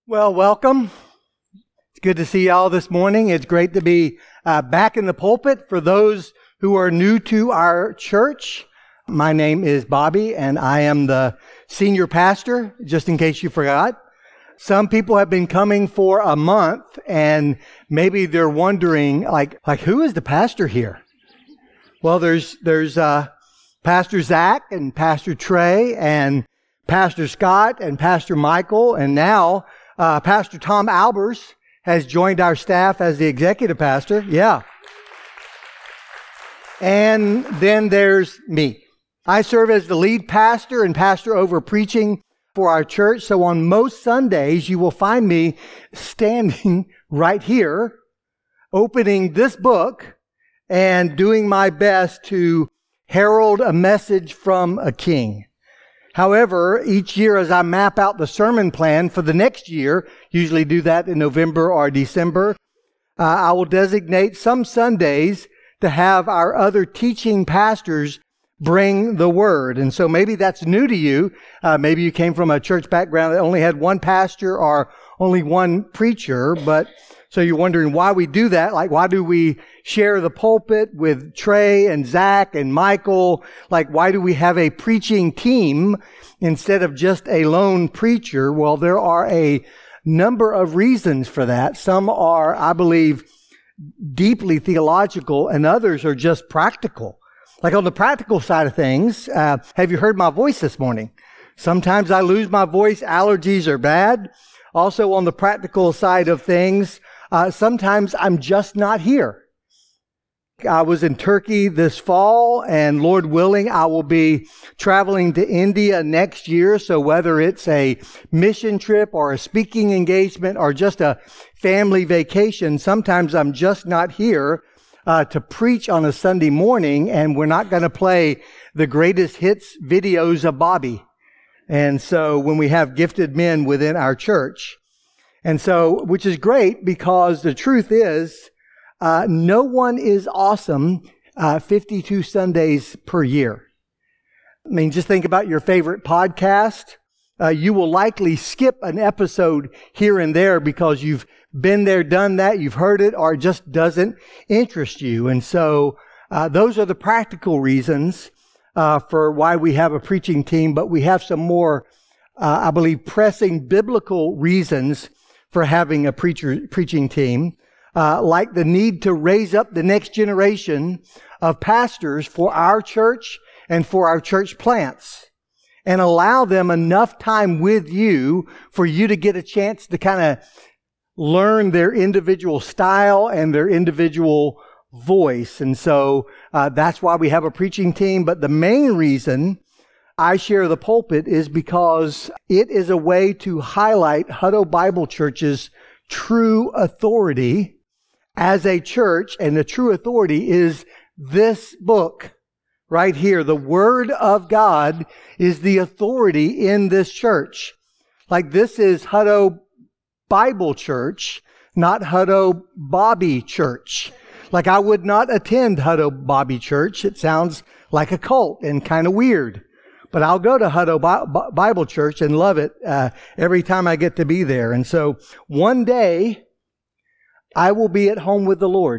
Well, welcome. It's good to see y'all this morning. It's great to be back in the pulpit. For those who are new to our church, my name is Bobby, and I am the senior pastor, just in case you forgot. Some people have been coming for a month, and maybe they're wondering, like who is the pastor here? Well, there's Pastor Zach and Pastor Trey and Pastor Scott and Pastor Michael, and now Pastor Tom Albers has joined our staff as the executive pastor. Yeah. And then there's me. I serve as the lead pastor and pastor over preaching for our church. So on most Sundays, you will find me standing right here, opening this book and doing my best to herald a message from a king. However, each year as I map out the sermon plan for the next year, usually do that in November or December, I will designate some Sundays to have our other teaching pastors bring the word. And so maybe that's new to you. Maybe you came from a church background that only had one pastor or only one preacher, but so you're wondering why we do that. Like, why do we share the pulpit with Trey and Zach and Michael? Like, why do we have a preaching team instead of just a lone preacher? Well, there are a number of reasons for that. Some are, I believe, deeply theological, and others are just practical. Like on the practical side of things, have you heard my voice this morning? Sometimes I lose my voice. Allergies are bad. Also on the practical side of things, sometimes I'm just not here. I was in Turkey this fall, and Lord willing, I will be traveling to India next year. So whether it's a mission trip or a speaking engagement or just a family vacation, sometimes I'm just not here to preach on a Sunday morning, and we're not going to play the greatest hits videos of Bobby. And so when we have gifted men within our church, and so, which is great because the truth is, no one is awesome 52 Sundays per year. I mean, just think about your favorite podcast. You will likely skip an episode here and there because you've been there, done that, you've heard it, or it just doesn't interest you. And so, those are the practical reasons for why we have a preaching team, but we have some more, I believe, pressing biblical reasons for having a preaching team, like the need to raise up the next generation of pastors for our church and for our church plants, and allow them enough time with you for you to get a chance to kind of learn their individual style and their individual voice. And so that's why we have a preaching team. But the main reason I share the pulpit is because it is a way to highlight Hutto Bible Church's true authority as a church. And the true authority is this book right here. The Word of God is the authority in this church. Like, this is Hutto Bible Church, not Hutto Bobby Church. Like, I would not attend Hutto Bobby Church. It sounds like a cult and kind of weird. But I'll go to Hutto Bible Church and love it every time I get to be there. And so one day, I will be at home with the Lord.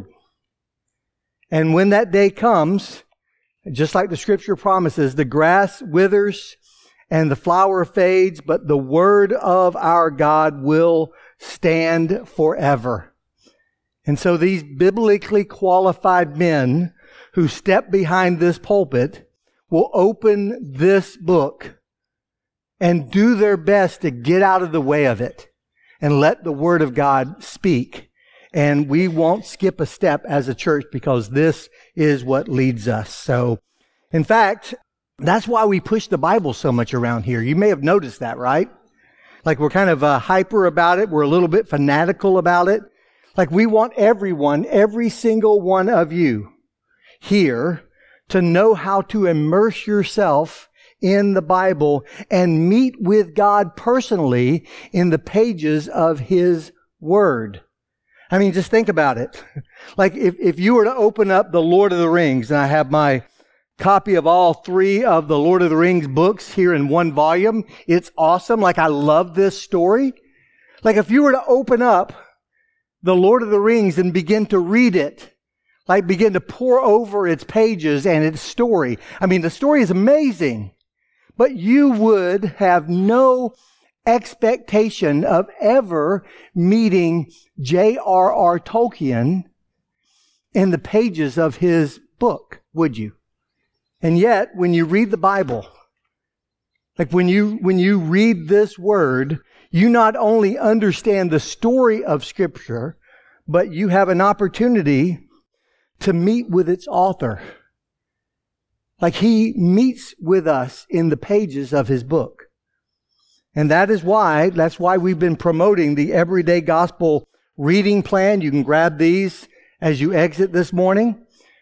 And when that day comes, just like the scripture promises, the grass withers and the flower fades, but the word of our God will stand forever. And so these biblically qualified men who step behind this pulpit will open this book and do their best to get out of the way of it and let the Word of God speak. And we won't skip a step as a church because this is what leads us. So, in fact, that's why we push the Bible so much around here. You may have noticed that, right? Like, we're kind of hyper about it. We're a little bit fanatical about it. Like, we want everyone, every single one of you here, to know how to immerse yourself in the Bible and meet with God personally in the pages of His Word. I mean, just think about it. Like, if you were to open up the Lord of the Rings, and I have my copy of all 3 of the Lord of the Rings books here in one volume. It's awesome. Like, I love this story. Like if you were to open up the Lord of the Rings and begin to read it, like begin to pour over its pages and its story. I mean, the story is amazing, but you would have no expectation of ever meeting J.R.R. Tolkien in the pages of his book, would you? And yet, when you read the Bible, like when you read this word, you not only understand the story of Scripture, but you have an opportunity to meet with its author. Like he meets with us in the pages of his book. And that's why we've been promoting the Everyday Gospel reading plan. You can grab these as you exit this morning.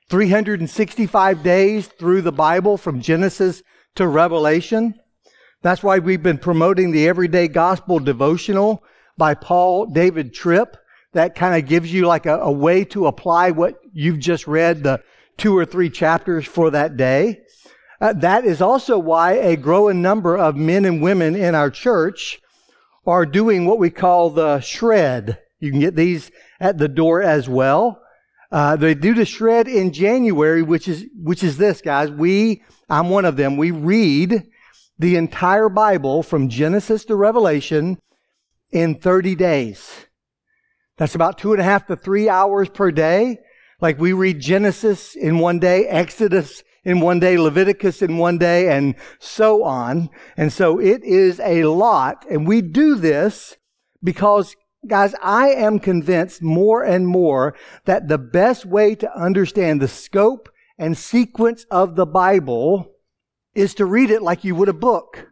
365 days through the Bible from Genesis to Revelation. That's why we've been promoting the Everyday Gospel devotional by Paul David Tripp. That kind of gives you like a way to apply what you've just read, the 2 or 3 chapters for that day. That is also why a growing number of men and women in our church are doing what we call the shred. You can get these at the door as well. They do the shred in January, which is this, guys. I'm one of them. We read the entire Bible from Genesis to Revelation in 30 days. That's about 2.5 to 3 hours per day. Like we read Genesis in one day, Exodus in one day, Leviticus in one day, and so on. And so it is a lot. And we do this because, guys, I am convinced more and more that the best way to understand the scope and sequence of the Bible is to read it like you would a book.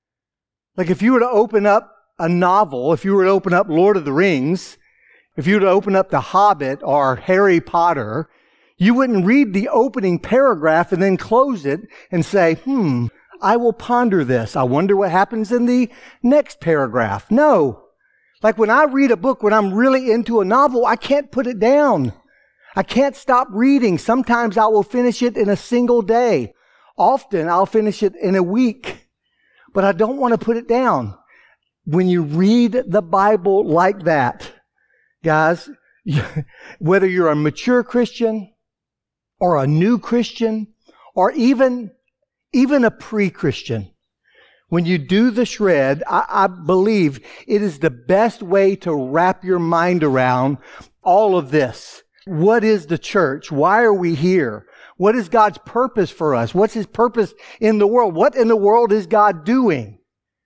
Like if you were to open up a novel, if you were to open up Lord of the Rings, if you were to open up The Hobbit or Harry Potter, you wouldn't read the opening paragraph and then close it and say, I will ponder this. I wonder what happens in the next paragraph. No. Like when I read a book, when I'm really into a novel, I can't put it down. I can't stop reading. Sometimes I will finish it in a single day. Often I'll finish it in a week. But I don't want to put it down. When you read the Bible like that, guys, whether you're a mature Christian or a new Christian or even a pre-Christian, when you do the shred, I believe it is the best way to wrap your mind around all of this. What is the church? Why are we here? What is God's purpose for us? What's His purpose in the world? What in the world is God doing?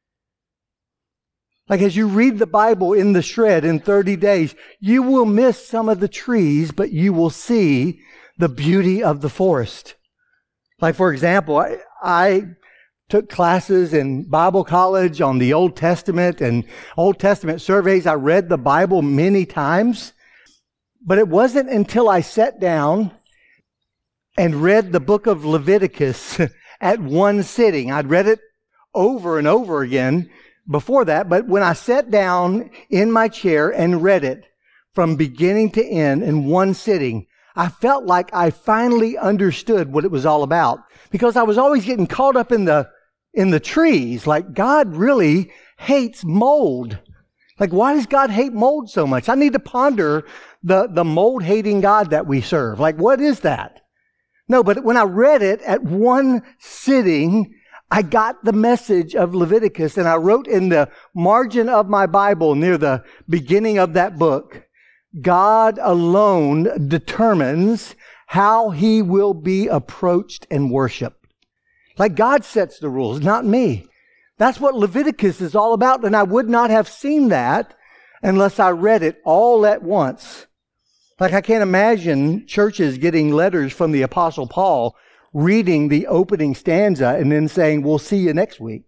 Like as you read the Bible in the shred in 30 days, you will miss some of the trees, but you will see the beauty of the forest. Like for example, I took classes in Bible college on the Old Testament and Old Testament surveys. I read the Bible many times, but it wasn't until I sat down and read the book of Leviticus at one sitting. I'd read it over and over again before that, but when I sat down in my chair and read it from beginning to end in one sitting, I felt like I finally understood what it was all about, because I was always getting caught up in the trees. Like God really hates mold. Like why does God hate mold so much? I need to ponder the mold hating God that we serve. Like what is that? No, but when I read it at one sitting, I got the message of Leviticus, and I wrote in the margin of my Bible near the beginning of that book, God alone determines how He will be approached and worshiped. Like God sets the rules, not me. That's what Leviticus is all about, and I would not have seen that unless I read it all at once. Like I can't imagine churches getting letters from the Apostle Paul, reading the opening stanza and then saying, we'll see you next week.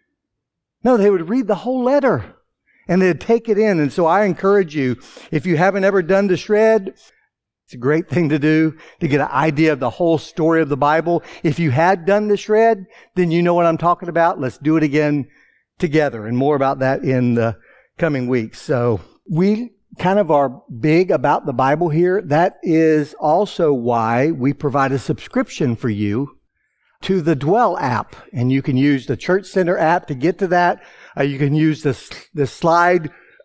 No, they would read the whole letter and they'd take it in. And so I encourage you, if you haven't ever done the shred, it's a great thing to do to get an idea of the whole story of the Bible. If you had done the shred, then you know what I'm talking about. Let's do it again together, and more about that in the coming weeks. So we kind of are big about the Bible here. That is also why we provide a subscription for you to the Dwell app. And you can use the Church Center app to get to that. You can use the slide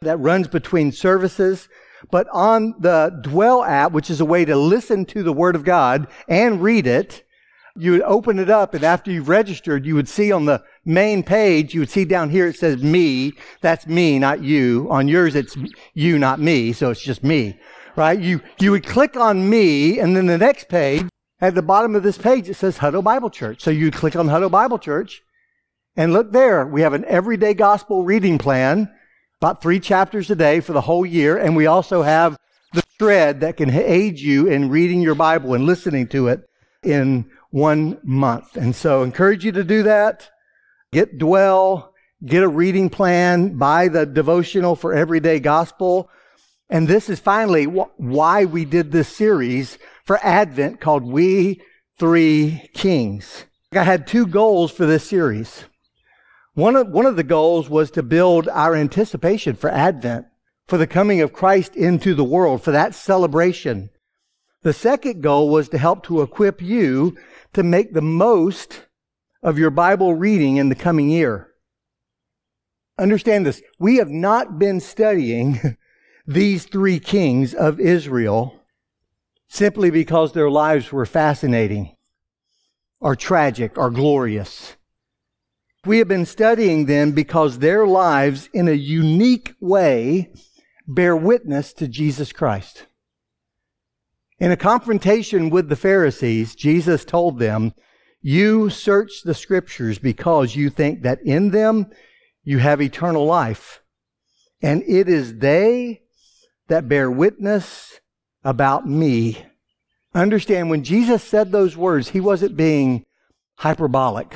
that runs between services. But on the Dwell app, which is a way to listen to the Word of God and read it, you would open it up, and after you've registered, you would see on the main page, you would see down here it says me. That's me, not you. On yours, it's you, not me, so it's just me, right? You would click on me, and then the next page, at the bottom of this page, it says Hutto Bible Church. So you'd click on Hutto Bible Church, and look there. We have an everyday gospel reading plan, about 3 chapters a day for the whole year, and we also have the thread that can aid you in reading your Bible and listening to it in 1 month. And so I encourage you to do that. Get Dwell, get a reading plan, buy the devotional for everyday gospel. And this is finally why we did this series for Advent called We Three Kings. I had 2 goals for this series. One of the goals was to build our anticipation for Advent, for the coming of Christ into the world, for that celebration. The second goal was to help to equip you to make the most of your Bible reading in the coming year. Understand this. We have not been studying these 3 kings of Israel simply because their lives were fascinating or tragic or glorious. We have been studying them because their lives in a unique way bear witness to Jesus Christ. In a confrontation with the Pharisees, Jesus told them, "You search the Scriptures because you think that in them you have eternal life. And it is they that bear witness about me." Understand, when Jesus said those words, he wasn't being hyperbolic.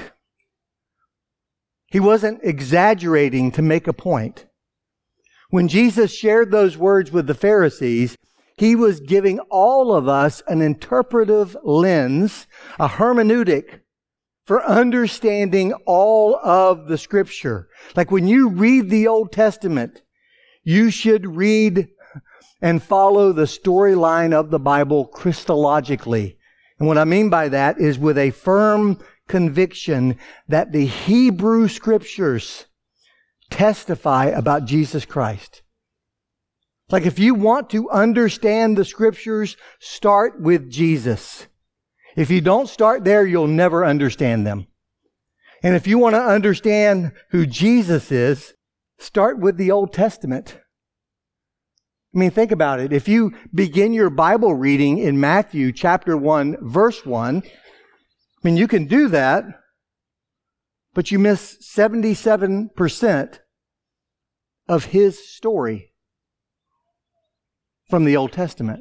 He wasn't exaggerating to make a point. When Jesus shared those words with the Pharisees, he was giving all of us an interpretive lens, a hermeneutic for understanding all of the Scripture. Like when you read the Old Testament, you should read and follow the storyline of the Bible Christologically. And what I mean by that is with a firm conviction that the Hebrew Scriptures testify about Jesus Christ. Like if you want to understand the Scriptures, start with Jesus. If you don't start there, you'll never understand them. And if you want to understand who Jesus is, start with the Old Testament. I mean, think about it. If you begin your Bible reading in Matthew chapter 1, verse 1, I mean, you can do that, but you miss 77% of his story from the Old Testament.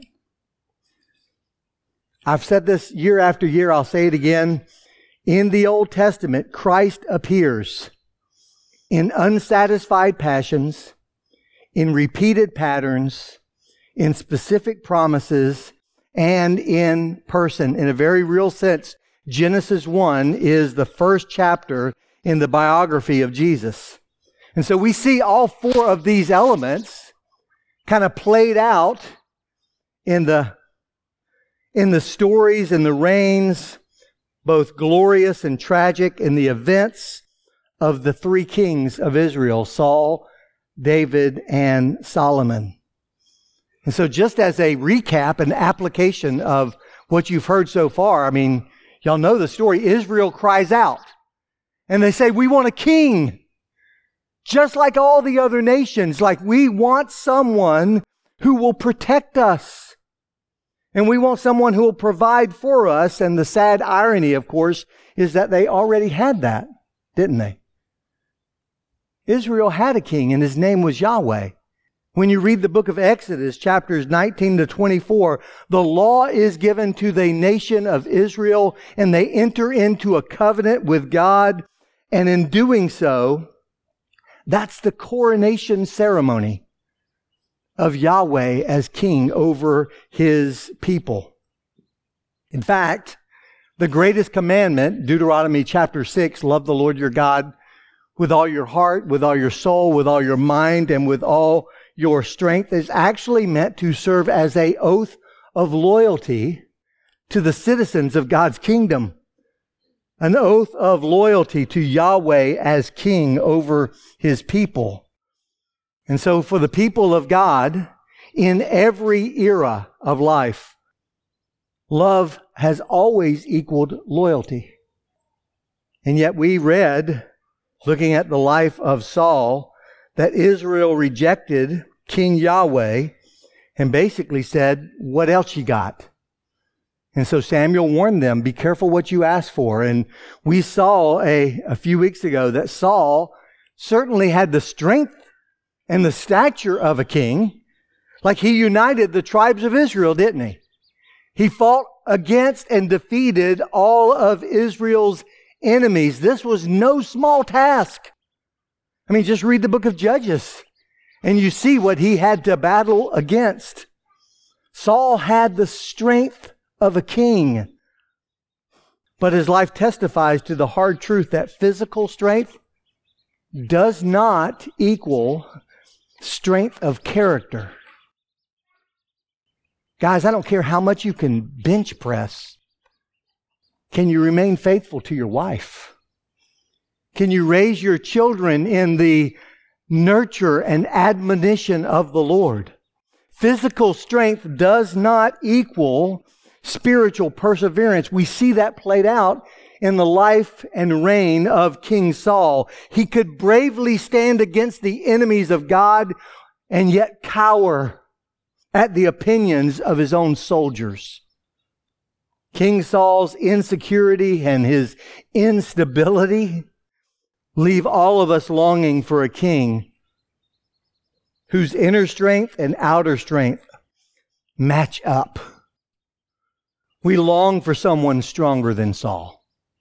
I've said this year after year, I'll say it again. In the Old Testament, Christ appears in unsatisfied passions, in repeated patterns, in specific promises, and in person. In a very real sense, Genesis 1 is the first chapter in the biography of Jesus. And so we see all 4 of these elements kind of played out in the stories and the reigns, both glorious and tragic, in the events of the 3 kings of Israel, Saul, David, and Solomon. And so just as a recap and application of what you've heard so far, I mean, y'all know the story. Israel cries out and they say, "We want a king." Just like all the other nations, like we want someone who will protect us. And we want someone who will provide for us. And the sad irony, of course, is that they already had that, didn't they? Israel had a king and his name was Yahweh. When you read the book of Exodus, chapters 19 to 24, the law is given to the nation of Israel and they enter into a covenant with God. And in doing so, that's the coronation ceremony of Yahweh as king over his people. In fact, the greatest commandment, Deuteronomy chapter 6, love the Lord your God with all your heart, with all your soul, with all your mind, and with all your strength, is actually meant to serve as an oath of loyalty to the citizens of God's kingdom. An oath of loyalty to Yahweh as king over his people. And so for the people of God, in every era of life, love has always equaled loyalty. And yet we read, looking at the life of Saul, that Israel rejected King Yahweh and basically said, what else you got? And so Samuel warned them, be careful what you ask for. And we saw a few weeks ago that Saul certainly had the strength and the stature of a king. Like he united the tribes of Israel, didn't he? He fought against and defeated all of Israel's enemies. This was no small task. I mean, just read the book of Judges and you see what he had to battle against. Saul had the strength of a king, but his life testifies to the hard truth that physical strength does not equal strength of character. Guys, I don't care how much you can bench press. Can you remain faithful to your wife? Can you raise your children in the nurture and admonition of the Lord? Physical strength does not equal spiritual perseverance. We see that played out in the life and reign of King Saul. He could bravely stand against the enemies of God and yet cower at the opinions of his own soldiers. King Saul's insecurity and his instability leave all of us longing for a king whose inner strength and outer strength match up. We long for someone stronger than Saul.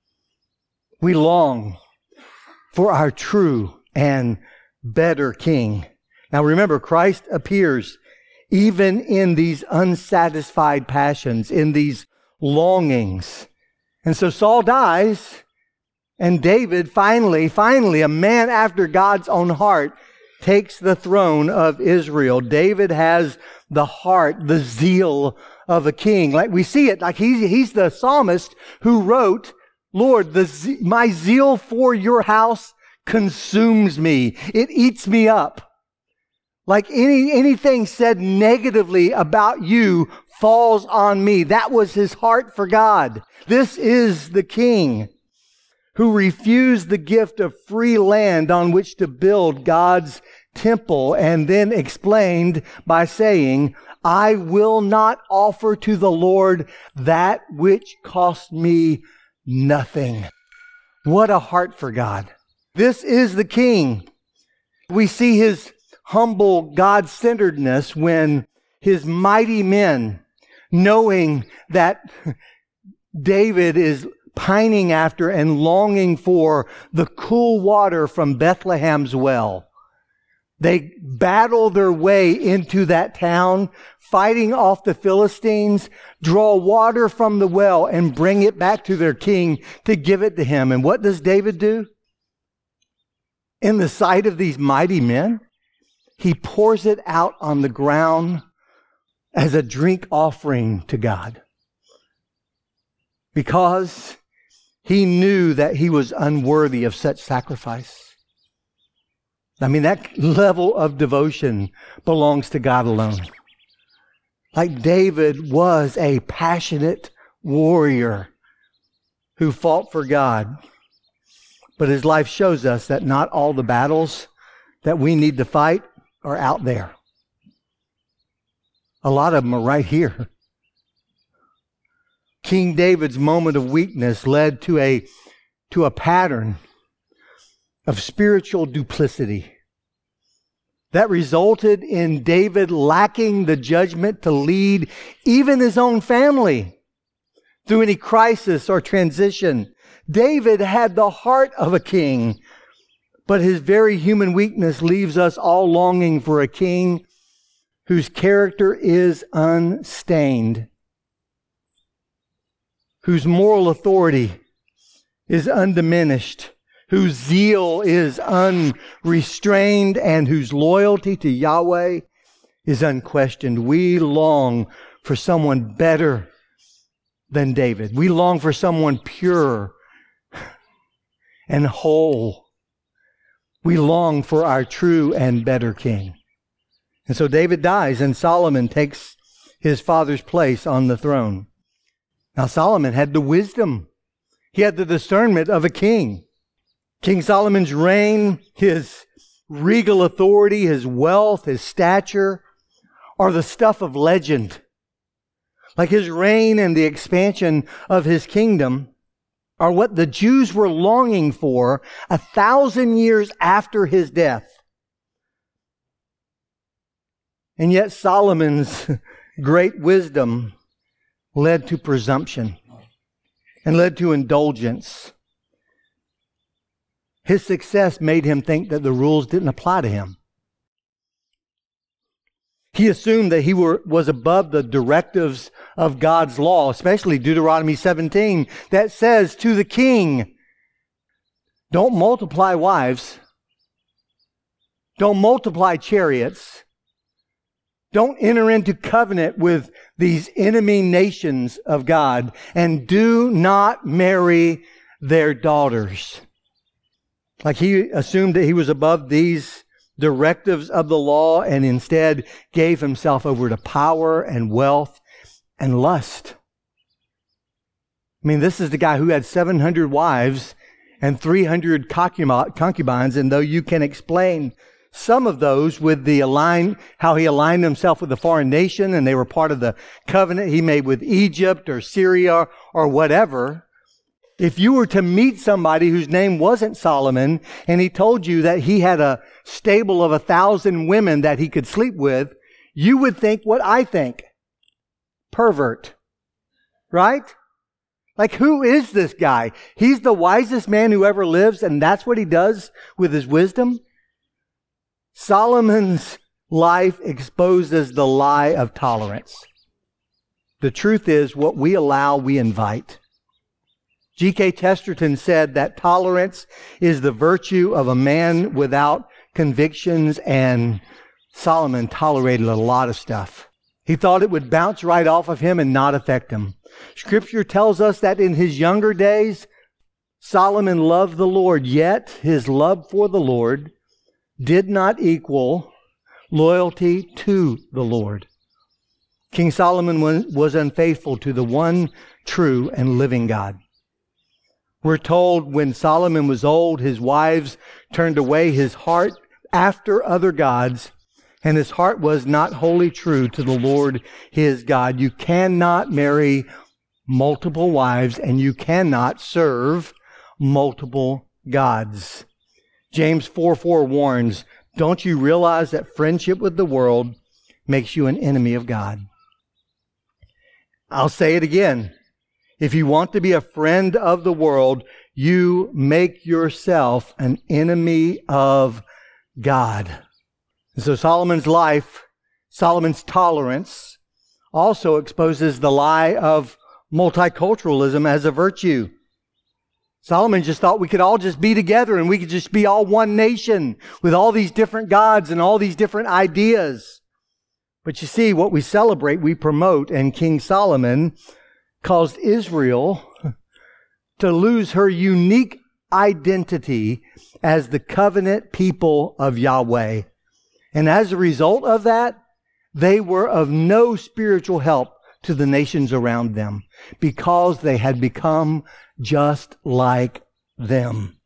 We long for our true and better king. Now remember, Christ appears even in these unsatisfied passions, in these longings. And so Saul dies, and David finally, a man after God's own heart, takes the throne of Israel. David has the heart, the zeal of a king. Like we see it, like he's the psalmist who wrote, Lord, my zeal for your house consumes me. It eats me up. Like anything said negatively about you falls on me. That was his heart for God. This is the king who refused the gift of free land on which to build God's temple, and then explained by saying, I will not offer to the Lord that which cost me nothing. What a heart for God. This is the king. We see his humble God-centeredness when his mighty men, knowing that David is pining after and longing for the cool water from Bethlehem's well, they battle their way into that town, fighting off the Philistines, draw water from the well and bring it back to their king to give it to him. And what does David do? In the sight of these mighty men, he pours it out on the ground as a drink offering to God, because he knew that he was unworthy of such sacrifice. I mean, that level of devotion belongs to God alone. Like David was a passionate warrior who fought for God. But his life shows us that not all the battles that we need to fight are out there. A lot of them are right here. King David's moment of weakness led to a pattern of spiritual duplicity that resulted in David lacking the judgment to lead even his own family through any crisis or transition. David had the heart of a king, but his very human weakness leaves us all longing for a king whose character is unstained, whose moral authority is undiminished, whose zeal is unrestrained, and whose loyalty to Yahweh is unquestioned. We long for someone better than David. We long for someone pure and whole. We long for our true and better king. And so David dies, and Solomon takes his father's place on the throne. Now Solomon had the wisdom. He had the discernment of a king. King Solomon's reign, his regal authority, his wealth, his stature are the stuff of legend. Like his reign and the expansion of his kingdom are what the Jews were longing for 1,000 years after his death. And yet Solomon's great wisdom led to presumption and led to indulgence. His success made him think that the rules didn't apply to him. He assumed that he was above the directives of God's law, especially Deuteronomy 17, that says to the king, don't multiply wives, don't multiply chariots, don't enter into covenant with these enemy nations of God, and do not marry their daughters. Like he assumed that he was above these directives of the law and instead gave himself over to power and wealth and lust. I mean, this is the guy who had 700 wives and 300 concubines, and though you can explain some of those with how he aligned himself with a foreign nation and they were part of the covenant he made with Egypt or Syria or whatever, if you were to meet somebody whose name wasn't Solomon and he told you that he had a stable of 1,000 women that he could sleep with, you would think what I think. Pervert. Right? Like, who is this guy? He's the wisest man who ever lives, and that's what he does with his wisdom? Solomon's life exposes the lie of tolerance. The truth is, what we allow, we invite. G.K. Chesterton said that tolerance is the virtue of a man without convictions, and Solomon tolerated a lot of stuff. He thought it would bounce right off of him and not affect him. Scripture tells us that in his younger days, Solomon loved the Lord, yet his love for the Lord did not equal loyalty to the Lord. King Solomon was unfaithful to the one true and living God. We're told when Solomon was old, his wives turned away his heart after other gods, and his heart was not wholly true to the Lord his God. You cannot marry multiple wives, and you cannot serve multiple gods. James 4:4 warns, don't you realize that friendship with the world makes you an enemy of God? I'll say it again. If you want to be a friend of the world, you make yourself an enemy of God. And so Solomon's life, Solomon's tolerance, also exposes the lie of multiculturalism as a virtue. Solomon just thought we could all just be together and we could just be all one nation with all these different gods and all these different ideas. But you see, what we celebrate, we promote, and King Solomon caused Israel to lose her unique identity as the covenant people of Yahweh. And as a result of that, they were of no spiritual help to the nations around them because they had become just like them.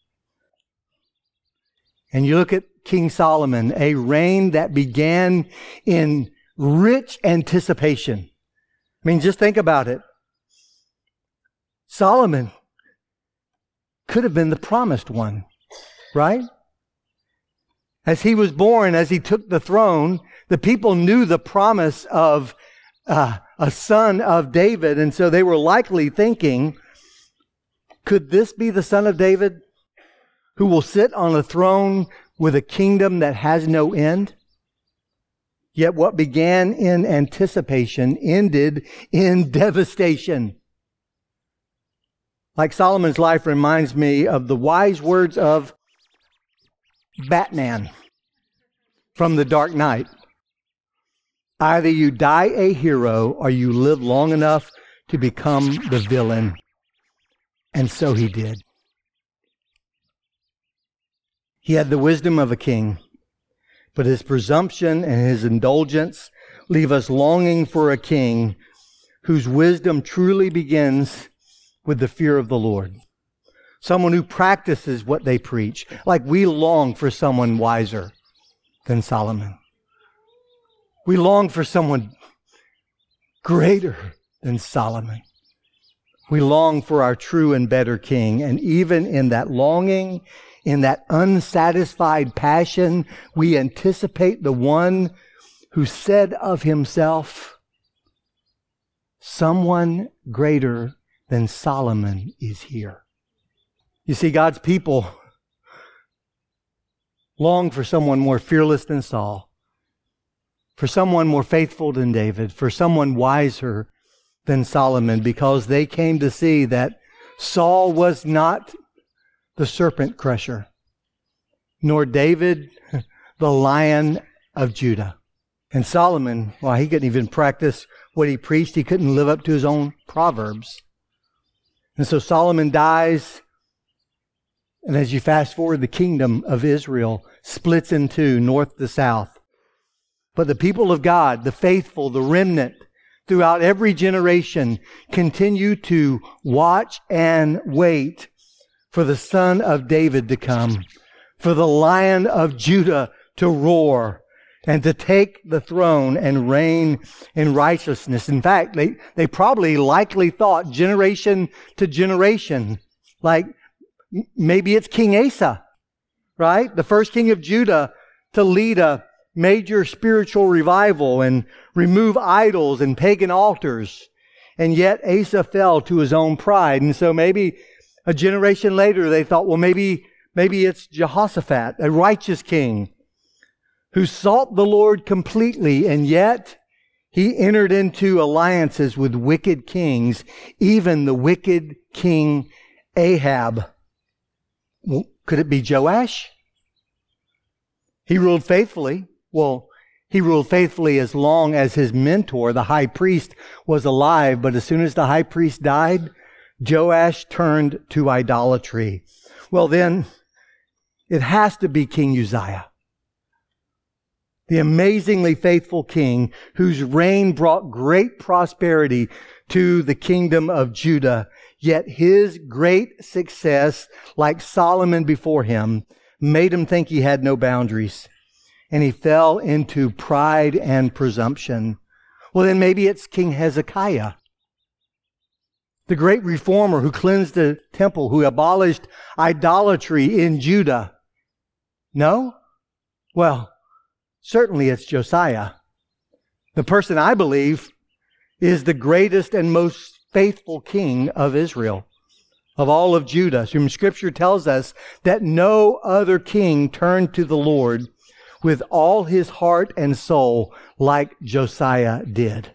And you look at King Solomon, a reign that began in rich anticipation. I mean, just think about it. Solomon could have been the promised one, right? As he was born, as he took the throne, the people knew the promise of a son of David, and so they were likely thinking, could this be the son of David who will sit on a throne with a kingdom that has no end? Yet what began in anticipation ended in devastation. Like Solomon's life reminds me of the wise words of Batman from The Dark Knight. Either you die a hero or you live long enough to become the villain. And so he did. He had the wisdom of a king, but his presumption and his indulgence leave us longing for a king whose wisdom truly begins with the fear of the Lord. Someone who practices what they preach, like we long for someone wiser than Solomon. We long for someone greater than Solomon. We long for our true and better king. And even in that longing, in that unsatisfied passion, we anticipate the one who said of himself, someone greater than Solomon is here. You see, God's people long for someone more fearless than Saul, for someone more faithful than David, for someone wiser than Solomon, because they came to see that Saul was not the serpent crusher, nor David the Lion of Judah. And Solomon, well, he couldn't even practice what he preached. He couldn't live up to his own proverbs. And so Solomon dies. And as you fast forward, the kingdom of Israel splits in two, north to south. But the people of God, the faithful, the remnant, throughout every generation, continue to watch and wait for the Son of David to come, for the Lion of Judah to roar and to take the throne and reign in righteousness. In fact, they probably likely thought generation to generation, like maybe it's King Asa, right? The first king of Judah to lead a major spiritual revival and remove idols and pagan altars. And yet Asa fell to his own pride. And so maybe a generation later they thought, well, maybe it's Jehoshaphat, a righteous king who sought the Lord completely, and yet he entered into alliances with wicked kings, even the wicked king Ahab. Well, could it be Joash? He ruled faithfully. Well, he ruled faithfully as long as his mentor, the high priest, was alive. But as soon as the high priest died, Joash turned to idolatry. Well, then it has to be King Uzziah, the amazingly faithful king whose reign brought great prosperity to the kingdom of Judah. Yet his great success, like Solomon before him, made him think he had no boundaries. And he fell into pride and presumption. Well, then maybe it's King Hezekiah, the great reformer who cleansed the temple, who abolished idolatry in Judah. No? Well, certainly it's Josiah. The person I believe is the greatest and most faithful king of Israel, of all of Judah. So Scripture tells us that no other king turned to the Lord with all his heart and soul like Josiah did.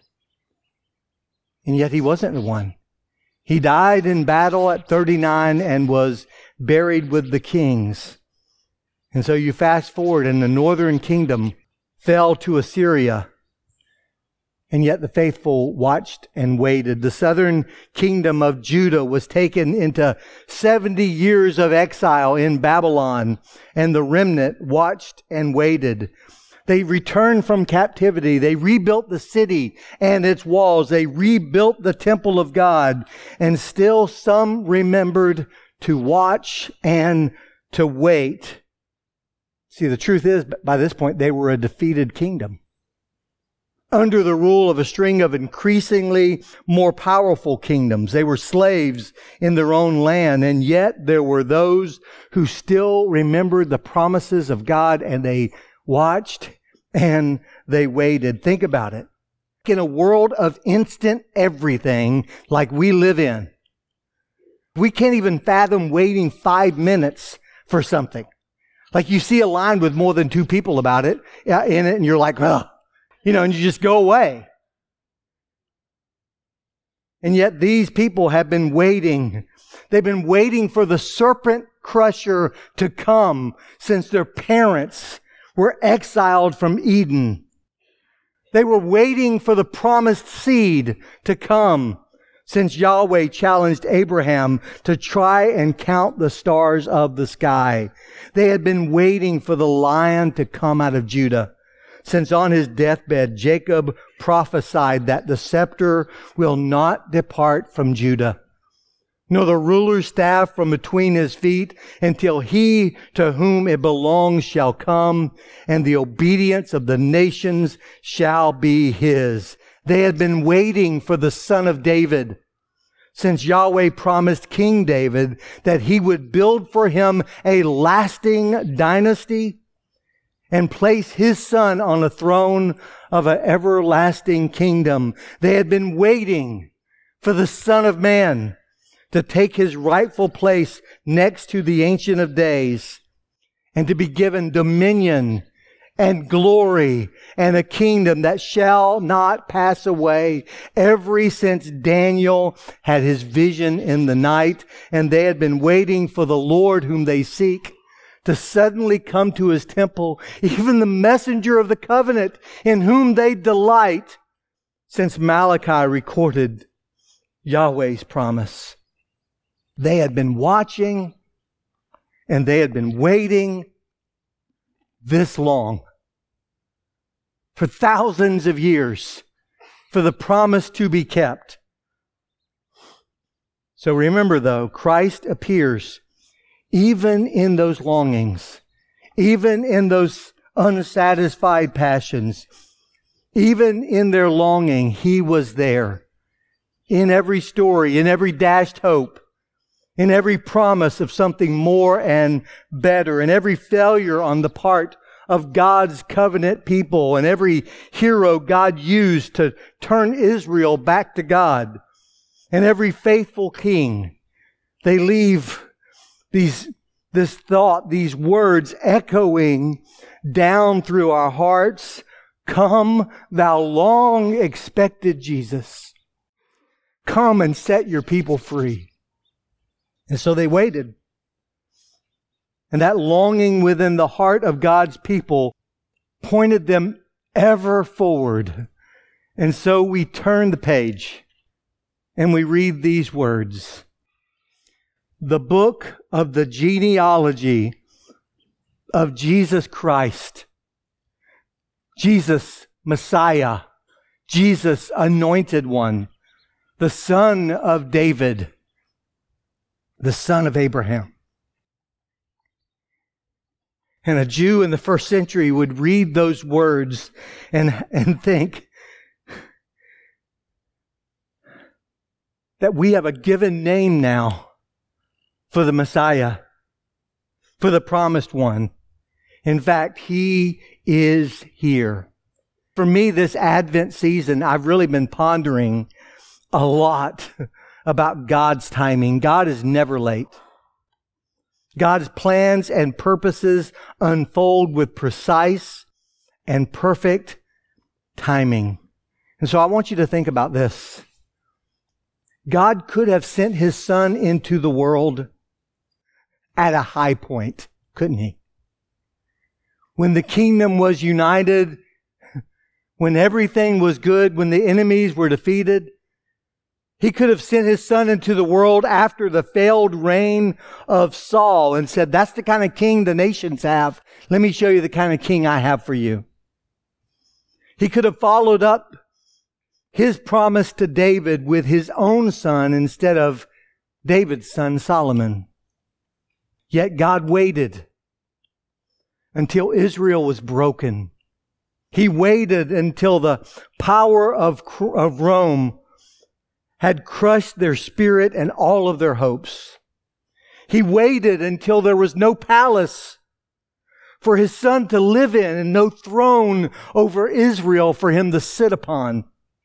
And yet he wasn't the one. He died in battle at 39 and was buried with the kings. And so you fast forward and the northern kingdom fell to Assyria. And yet the faithful watched and waited. The southern kingdom of Judah was taken into 70 years of exile in Babylon, and the remnant watched and waited. They returned from captivity. They rebuilt the city and its walls. They rebuilt the temple of God, and still some remembered to watch and to wait. See, the truth is, by this point, they were a defeated kingdom, under the rule of a string of increasingly more powerful kingdoms. They were slaves in their own land, and yet there were those who still remembered the promises of God, and they watched and they waited. Think about it. In a world of instant everything like we live in, we can't even fathom waiting 5 minutes for something. Like you see a line with more than 2 people about it in it, and you're like, oh, and you just go away. And yet these people have been waiting. They've been waiting for the serpent crusher to come since their parents were exiled from Eden. They were waiting for the promised seed to come since Yahweh challenged Abraham to try and count the stars of the sky. They had been waiting for the Lion to come out of Judah, since on his deathbed Jacob prophesied that the scepter will not depart from Judah, nor the ruler's staff from between his feet, until he to whom it belongs shall come, and the obedience of the nations shall be his. They had been waiting for the Son of David, since Yahweh promised King David that he would build for him a lasting dynasty and place his son on a throne of an everlasting kingdom. They had been waiting for the Son of Man to take his rightful place next to the Ancient of Days and to be given dominion and glory and a kingdom that shall not pass away, ever since Daniel had his vision in the night, and they had been waiting for the Lord whom they seek to suddenly come to his temple, even the messenger of the covenant in whom they delight, since Malachi recorded Yahweh's promise. They had been watching and they had been waiting this long, for thousands of years, for the promise to be kept. So remember though, Christ appears even in those longings, even in those unsatisfied passions, even in their longing, he was there. In every story, in every dashed hope, in every promise of something more and better, in every failure on the part of God's covenant people, and every hero God used to turn Israel back to God, and every faithful king, they leave these words echoing down through our hearts. Come, thou long expected Jesus. Come and set your people free. And so they waited. And that longing within the heart of God's people pointed them ever forward. And so we turn the page and we read these words. The book of the genealogy of Jesus Christ, Jesus Messiah, Jesus Anointed One, the Son of David, the son of Abraham. And a Jew in the first century would read those words and think that we have a given name now for the Messiah, for the promised one. In fact, he is here. For me, this Advent season, I've really been pondering a lot about God's timing. God is never late. God's plans and purposes unfold with precise and perfect timing. And so I want you to think about this. God could have sent his son into the world at a high point, couldn't he? When the kingdom was united, when everything was good, when the enemies were defeated, he could have sent his son into the world after the failed reign of Saul and said, that's the kind of king the nations have. Let me show you the kind of king I have for you. He could have followed up his promise to David with his own son instead of David's son Solomon. Yet God waited until Israel was broken. He waited until the power of Rome had crushed their spirit and all of their hopes. He waited until there was no palace for his son to live in and no throne over Israel for him to sit upon.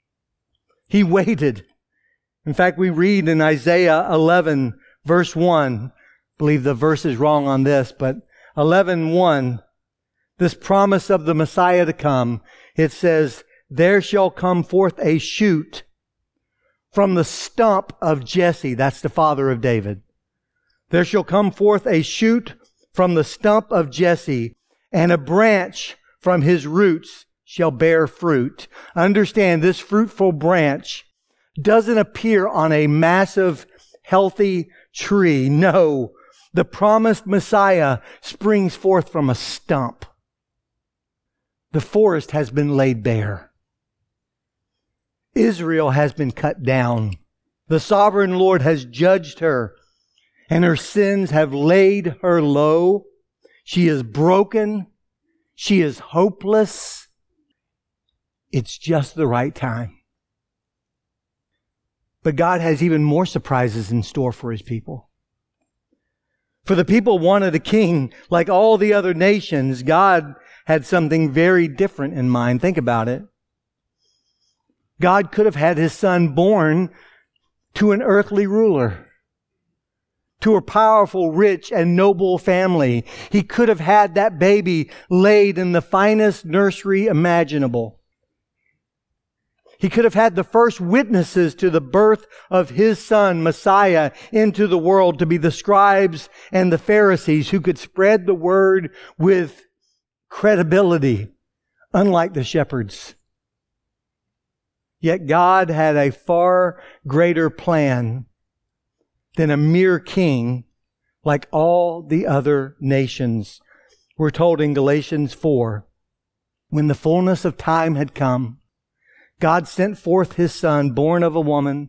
He waited. In fact, we read in Isaiah 11, verse 1, I believe the verse is wrong on this, but 11:1, this promise of the Messiah to come, it says, there shall come forth a shoot from the stump of Jesse. That's the father of David. There shall come forth a shoot from the stump of Jesse, and a branch from his roots shall bear fruit. Understand, this fruitful branch doesn't appear on a massive, healthy tree. No, the promised Messiah springs forth from a stump. The forest has been laid bare. Israel has been cut down. The sovereign Lord has judged her, and her sins have laid her low. She is broken. She is hopeless. It's just the right time. But God has even more surprises in store for His people. For the people wanted a king like all the other nations. God had something very different in mind. Think about it. God could have had His Son born to an earthly ruler, to a powerful, rich, and noble family. He could have had that baby laid in the finest nursery imaginable. He could have had the first witnesses to the birth of His Son, Messiah, into the world to be the scribes and the Pharisees who could spread the word with credibility, unlike the shepherds. Yet God had a far greater plan than a mere king like all the other nations. We're told in Galatians 4, when the fullness of time had come, God sent forth His Son, born of a woman,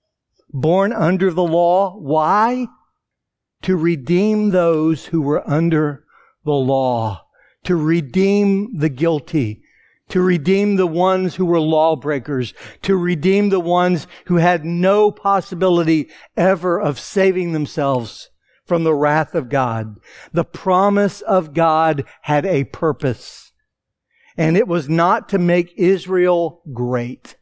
born under the law. Why? To redeem those who were under the law, to redeem the guilty, to redeem the ones who were lawbreakers, to redeem the ones who had no possibility ever of saving themselves from the wrath of God. The promise of God had a purpose. And it was not to make Israel great,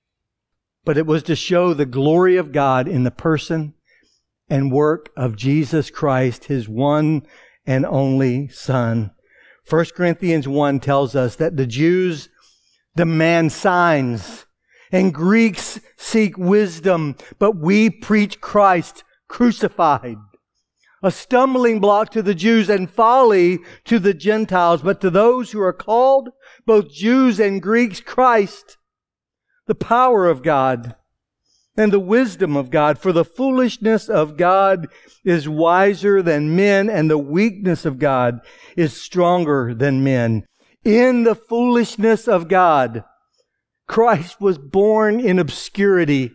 but it was to show the glory of God in the person and work of Jesus Christ, His one and only Son. 1 Corinthians 1 tells us that the Jews demand signs and Greeks seek wisdom, but we preach Christ crucified. A stumbling block to the Jews and folly to the Gentiles, but to those who are called, both Jews and Greeks, Christ, the power of God and the wisdom of God. For the foolishness of God is wiser than men, and the weakness of God is stronger than men. In the foolishness of God, Christ was born in obscurity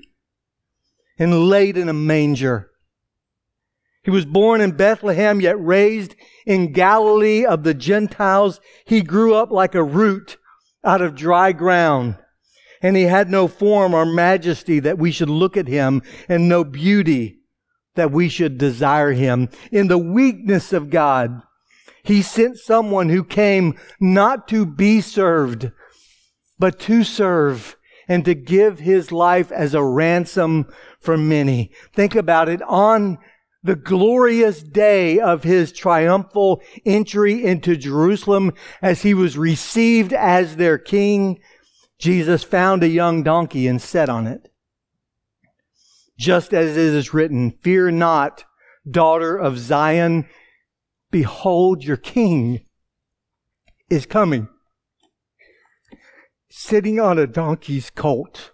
and laid in a manger. He was born in Bethlehem, yet raised in Galilee of the Gentiles. He grew up like a root out of dry ground. And He had no form or majesty that we should look at Him, and no beauty that we should desire Him. In the weakness of God, He sent someone who came not to be served, but to serve and to give His life as a ransom for many. Think about it. On the glorious day of His triumphal entry into Jerusalem, as He was received as their king, Jesus found a young donkey and sat on it. Just as it is written, "Fear not, daughter of Zion, behold your king is coming, sitting on a donkey's colt."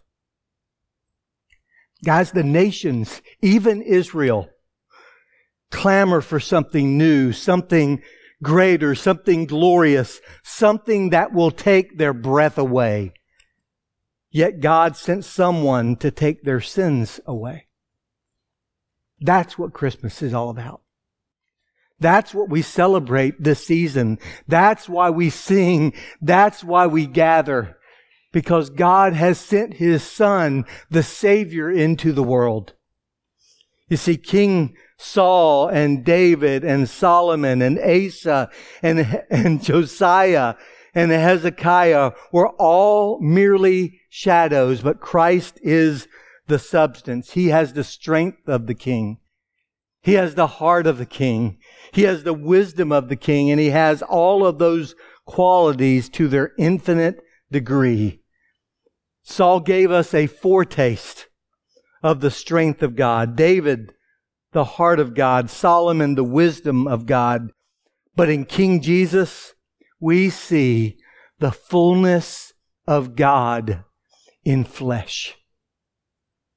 Guys, the nations, even Israel, clamor for something new, something greater, something glorious, something that will take their breath away. Yet God sent someone to take their sins away. That's what Christmas is all about. That's what we celebrate this season. That's why we sing. That's why we gather. Because God has sent His Son, the Savior, into the world. You see, King Saul and David and Solomon and Asa and Josiah and Hezekiah were all merely shadows, but Christ is the substance. He has the strength of the king. He has the heart of the king. He has the wisdom of the king, and He has all of those qualities to their infinite degree. Saul gave us a foretaste of the strength of God. David, the heart of God. Solomon, the wisdom of God. But in King Jesus, we see the fullness of God in flesh.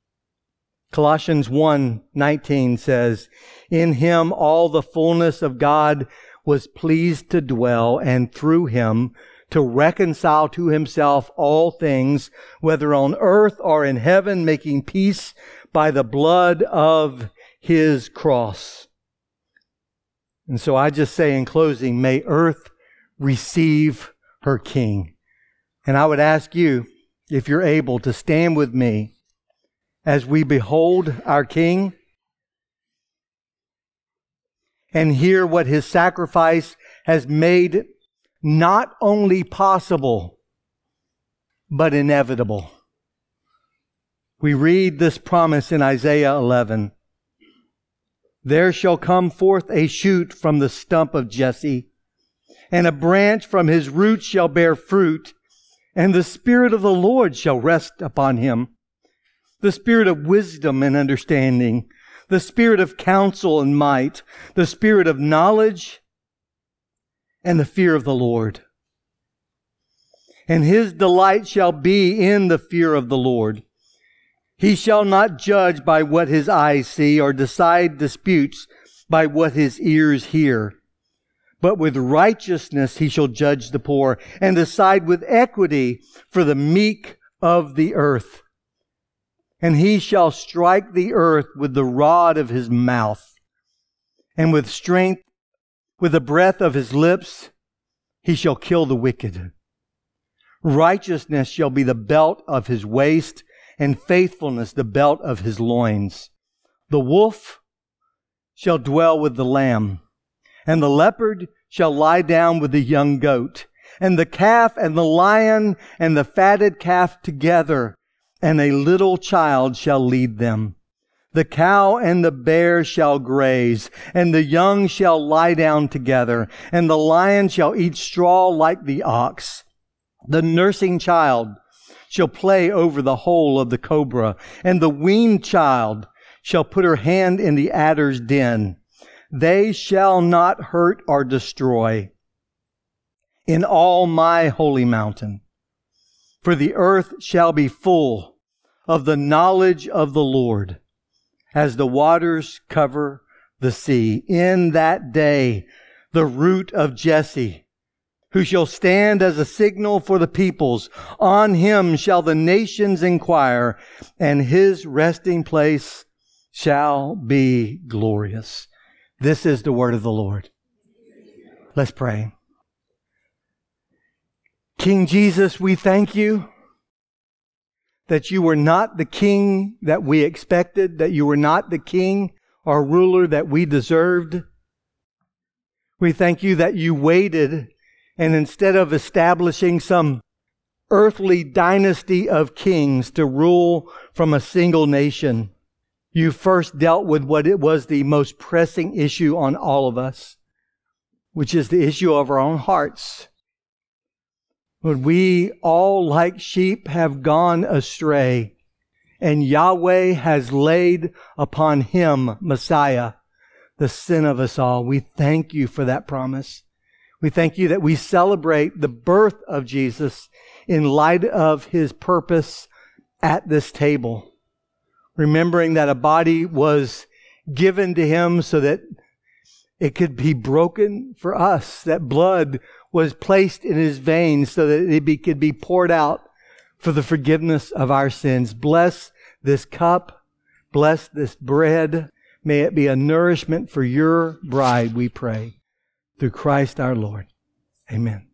Colossians 1:19 says, "In him all the fullness of God was pleased to dwell, and through him to reconcile to himself all things, whether on earth or in heaven, making peace by the blood of his cross." And so I just say in closing, may earth receive her King. And I would ask you, if you're able, to stand with me as we behold our King and hear what his sacrifice has made not only possible, but inevitable. We read this promise in Isaiah 11. "There shall come forth a shoot from the stump of Jesse, and a branch from his roots shall bear fruit, and the Spirit of the Lord shall rest upon him. The Spirit of wisdom and understanding, the Spirit of counsel and might, the Spirit of knowledge and the fear of the Lord. And his delight shall be in the fear of the Lord. He shall not judge by what his eyes see, or decide disputes by what his ears hear. But with righteousness he shall judge the poor, and decide with equity for the meek of the earth. And he shall strike the earth with the rod of his mouth, and with strength, with the breath of his lips, he shall kill the wicked. Righteousness shall be the belt of his waist, and faithfulness the belt of his loins. The wolf shall dwell with the lamb, and the leopard shall lie down with the young goat, and the calf and the lion and the fatted calf together, and a little child shall lead them. The cow and the bear shall graze, and the young shall lie down together, and the lion shall eat straw like the ox. The nursing child shall play over the hole of the cobra, and the weaned child shall put her hand in the adder's den. They shall not hurt or destroy in all my holy mountain. For the earth shall be full of the knowledge of the Lord, as the waters cover the sea. In that day, the root of Jesse, who shall stand as a signal for the peoples, on him shall the nations inquire, and his resting place shall be glorious. This is the word of the Lord. Let's pray. King Jesus, we thank you that you were not the king that we expected, that you were not the king or ruler that we deserved. We thank you that you waited, and instead of establishing some earthly dynasty of kings to rule from a single nation, you first dealt with what it was the most pressing issue on all of us, which is the issue of our own hearts. When we all like sheep have gone astray, and Yahweh has laid upon him, Messiah, the sin of us all. We thank you for that promise. We thank you that we celebrate the birth of Jesus in light of his purpose at this table, remembering that a body was given to him so that it could be broken for us, that blood was placed in his veins so that it could be poured out for the forgiveness of our sins. Bless this cup. Bless this bread. May it be a nourishment for your bride, we pray. Through Christ our Lord. Amen.